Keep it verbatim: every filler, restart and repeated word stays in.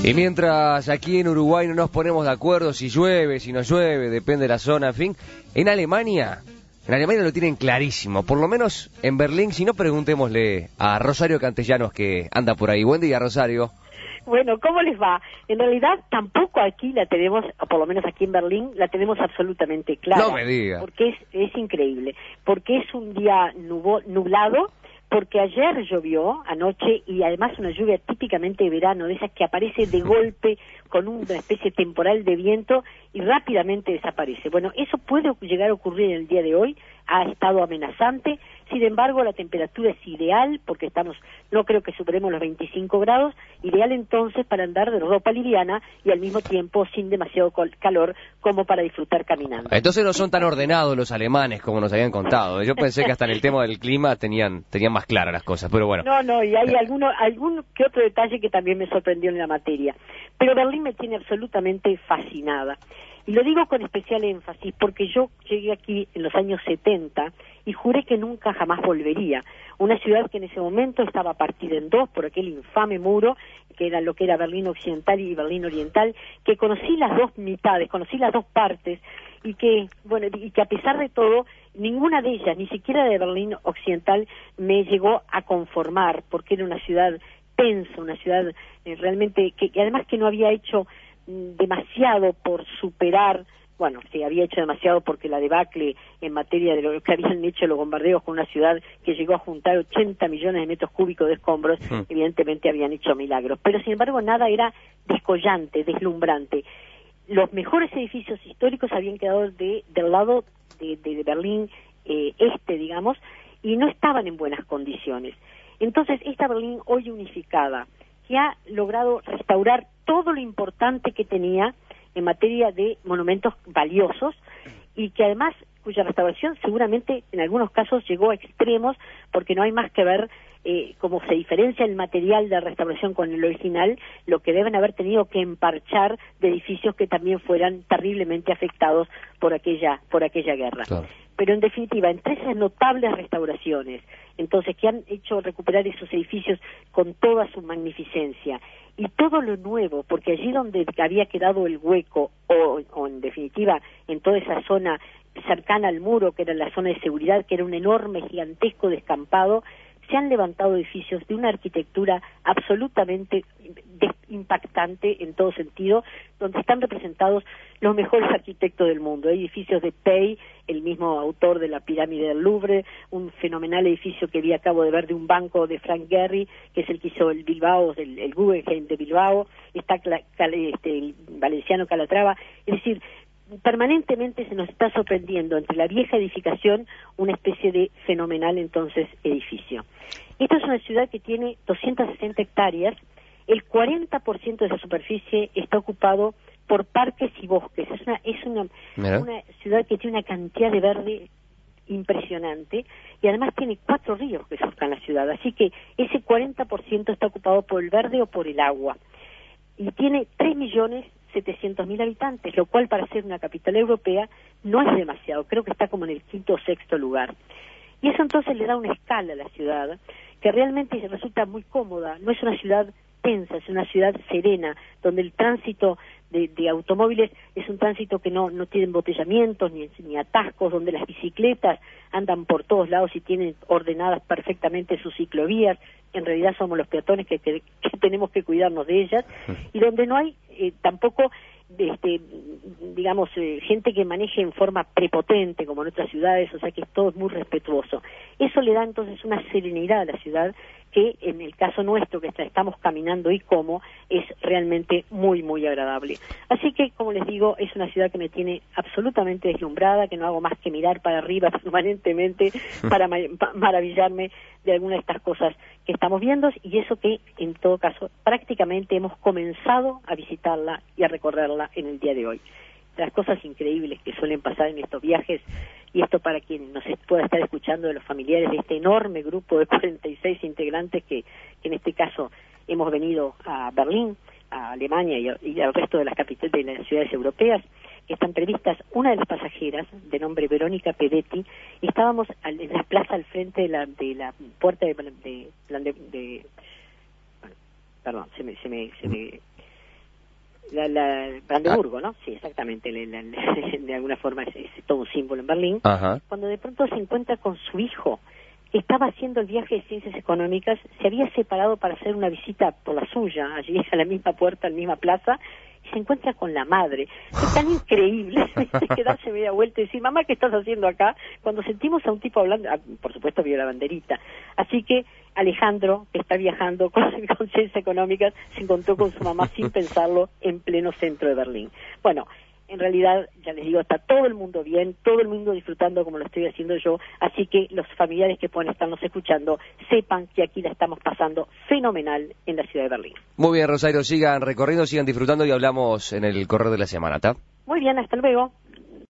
Y mientras aquí en Uruguay no nos ponemos de acuerdo si llueve, si no llueve, depende de la zona, en fin, en Alemania, en Alemania lo tienen clarísimo, por lo menos en Berlín, si no preguntémosle a Rosario Cantellanos que anda por ahí. Buen día, Rosario. Bueno, ¿cómo les va? En realidad tampoco aquí la tenemos, o por lo menos aquí en Berlín, la tenemos absolutamente clara. No me diga. Porque es, es increíble, porque es un día nubo, nublado, porque ayer llovió anoche y además una lluvia típicamente de verano, de esas que aparece de golpe con una especie de temporal de viento y rápidamente desaparece. Bueno, eso puede llegar a ocurrir en el día de hoy, ha estado amenazante, sin embargo la temperatura es ideal, porque estamos, no creo que superemos los veinticinco grados, ideal entonces para andar de ropa liviana y al mismo tiempo sin demasiado calor como para disfrutar caminando. Entonces no son tan ordenados los alemanes como nos habían contado. Yo pensé que hasta en el tema del clima tenían, tenían más claras las cosas, pero bueno. No, no, y hay alguno, algún que otro detalle que también me sorprendió en la materia. Pero Berlín me tiene absolutamente fascinada. Y lo digo con especial énfasis porque yo llegué aquí en los años setenta y juré que nunca jamás volvería. Una ciudad que en ese momento estaba partida en dos por aquel infame muro, que era lo que era Berlín Occidental y Berlín Oriental, que conocí las dos mitades, conocí las dos partes, y que, bueno, y que a pesar de todo, ninguna de ellas, ni siquiera de Berlín Occidental, me llegó a conformar, porque era una ciudad tensa, una ciudad eh, realmente, que, que además que no había hecho demasiado por superar, bueno, sí, había hecho demasiado porque la debacle en materia de lo que habían hecho los bombardeos con una ciudad que llegó a juntar ochenta millones de metros cúbicos de escombros, mm. evidentemente habían hecho milagros, pero sin embargo nada era descollante, deslumbrante. Los mejores edificios históricos habían quedado de, del lado de, de, de Berlín eh, este, digamos, y no estaban en buenas condiciones. Entonces, esta Berlín hoy unificada, que ha logrado restaurar todo lo importante que tenía en materia de monumentos valiosos y que además, cuya restauración seguramente en algunos casos llegó a extremos porque no hay más que ver eh, cómo se diferencia el material de restauración con el original, lo que deben haber tenido que emparchar de edificios que también fueran terriblemente afectados por aquella, por aquella guerra. Claro. Pero en definitiva, entre esas notables restauraciones, entonces que han hecho recuperar esos edificios con toda su magnificencia, y todo lo nuevo, porque allí donde había quedado el hueco, o, o en definitiva en toda esa zona cercana al muro, que era la zona de seguridad, que era un enorme, gigantesco descampado, se han levantado edificios de una arquitectura absolutamente impactante en todo sentido, donde están representados los mejores arquitectos del mundo. Hay edificios de Pei, el mismo autor de la pirámide del Louvre, un fenomenal edificio que vi acabo de ver de un banco de Frank Gehry, que es el que hizo el Bilbao, el, el Guggenheim de Bilbao, está este, el valenciano Calatrava, es decir, permanentemente se nos está sorprendiendo entre la vieja edificación una especie de fenomenal entonces edificio. Esta es una ciudad que tiene doscientas sesenta hectáreas, el cuarenta por ciento de esa superficie está ocupado por parques y bosques, es una, es una, una ciudad que tiene una cantidad de verde impresionante y además tiene cuatro ríos que surcan la ciudad, así que ese cuarenta por ciento está ocupado por el verde o por el agua y tiene tres millones setecientos mil habitantes, lo cual para ser una capital europea no es demasiado, creo que está como en el quinto o sexto lugar. Y eso entonces le da una escala a la ciudad que realmente resulta muy cómoda, no es una ciudad tensa, es una ciudad serena, donde el tránsito de, de automóviles es un tránsito que no, no tiene embotellamientos ni, ni atascos, donde las bicicletas andan por todos lados y tienen ordenadas perfectamente sus ciclovías, en realidad somos los peatones que, que, que tenemos que cuidarnos de ellas, y donde no hay eh, tampoco este, digamos, eh, gente que maneje en forma prepotente como en otras ciudades, o sea que todo es muy respetuoso. Eso le da entonces una serenidad a la ciudad que en el caso nuestro que estamos caminando y como es realmente muy muy agradable. Así que, como les digo, es una ciudad que me tiene absolutamente deslumbrada, que no hago más que mirar para arriba permanentemente para ma maravillarme de alguna de estas cosas que estamos viendo, y eso que en todo caso prácticamente hemos comenzado a visitarla y a recorrerla en el día de hoy. Las cosas increíbles que suelen pasar en estos viajes, y esto para quien nos pueda estar escuchando de los familiares de este enorme grupo de cuarenta y seis integrantes que, que en este caso hemos venido a Berlín, a Alemania y, a, y al resto de las capitales de las ciudades europeas, que están previstas. Una de las pasajeras, de nombre Verónica Pedetti, y estábamos al, en la plaza al frente de la, de la puerta de, de, de, de, de bueno, perdón, se me, se me, se me La, la Brandeburgo, ¿no? Sí, exactamente. La, la, la, de alguna forma es, es todo un símbolo en Berlín. Ajá. Cuando de pronto se encuentra con su hijo, que estaba haciendo el viaje de ciencias económicas, se había separado para hacer una visita por la suya, allí a la misma puerta, a la misma plaza, y se encuentra con la madre. Es tan increíble que darse media vuelta y decir, mamá, ¿qué estás haciendo acá? Cuando sentimos a un tipo hablando, ah, por supuesto vio la banderita. Así que Alejandro, que está viajando con, con ciencias económicas, se encontró con su mamá sin pensarlo en pleno centro de Berlín. Bueno, en realidad, ya les digo, está todo el mundo bien, todo el mundo disfrutando como lo estoy haciendo yo, así que los familiares que pueden estarnos escuchando, sepan que aquí la estamos pasando fenomenal en la ciudad de Berlín. Muy bien, Rosario, sigan recorriendo, sigan disfrutando y hablamos en el correo de la semana, ¿está? Muy bien, hasta luego.